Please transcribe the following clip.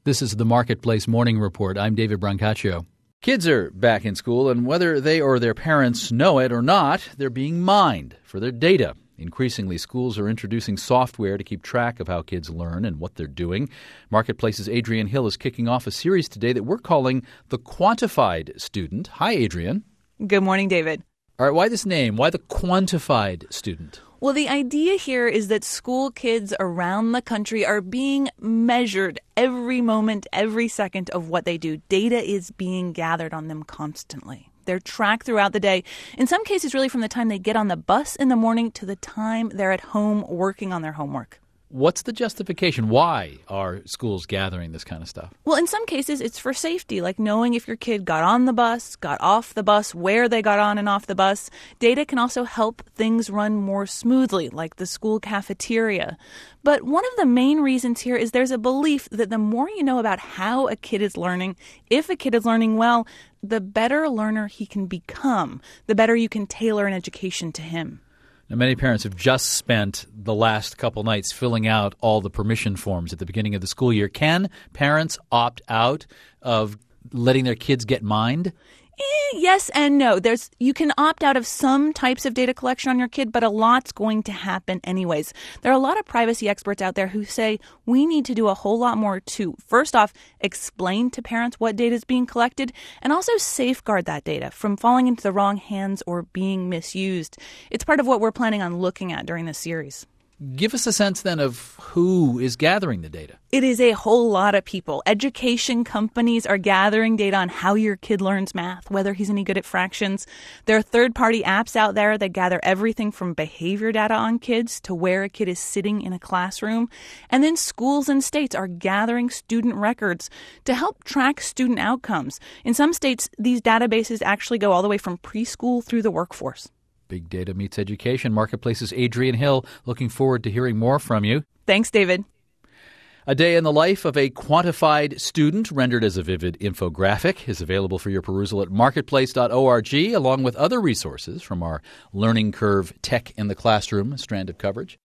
This is the Marketplace Morning Report. I'm David Brancaccio. Kids are back in school, and whether they or their parents know it or not, they're being mined for their data. Increasingly, schools are introducing software to keep track of how kids learn and what they're doing. Marketplace's Adrienne Hill is kicking off a series today that we're calling The Quantified Student. Hi, Adrienne. Good morning, David. All right, why this name? Why the quantified student? Well, the idea here is that school kids around the country are being measured every moment, every second of what they do. Data is being gathered on them constantly. They're tracked throughout the day, in some cases really from the time they get on the bus in the morning to the time they're at home working on their homework. What's the justification? Why are schools gathering this kind of stuff? Well, in some cases, it's for safety, like knowing if your kid got on the bus, got off the bus, where they got on and off the bus. Data can also help things run more smoothly, like the school cafeteria. But one of the main reasons here is there's a belief that the more you know about how a kid is learning, if a kid is learning well, the better learner he can become, the better you can tailor an education to him. Now, many parents have just spent the last couple nights filling out all the permission forms at the beginning of the school year. Can parents opt out of letting their kids get mined? Yes and no. You can opt out of some types of data collection on your kid, but a lot's going to happen anyways. There are a lot of privacy experts out there who say we need to do a whole lot more to, first off, explain to parents what data is being collected, and also safeguard that data from falling into the wrong hands or being misused. It's part of what we're planning on looking at during this series. Give us a sense then of who is gathering the data. It is a whole lot of people. Education companies are gathering data on how your kid learns math, whether he's any good at fractions. There are third-party apps out there that gather everything from behavior data on kids to where a kid is sitting in a classroom. And then schools and states are gathering student records to help track student outcomes. In some states, these databases actually go all the way from preschool through the workforce. Big Data Meets Education. Marketplace's Adrienne Hill. Looking forward to hearing more from you. Thanks, David. A Day in the Life of a Quantified Student, rendered as a vivid infographic, is available for your perusal at marketplace.org, along with other resources from our Learning Curve Tech in the Classroom strand of coverage.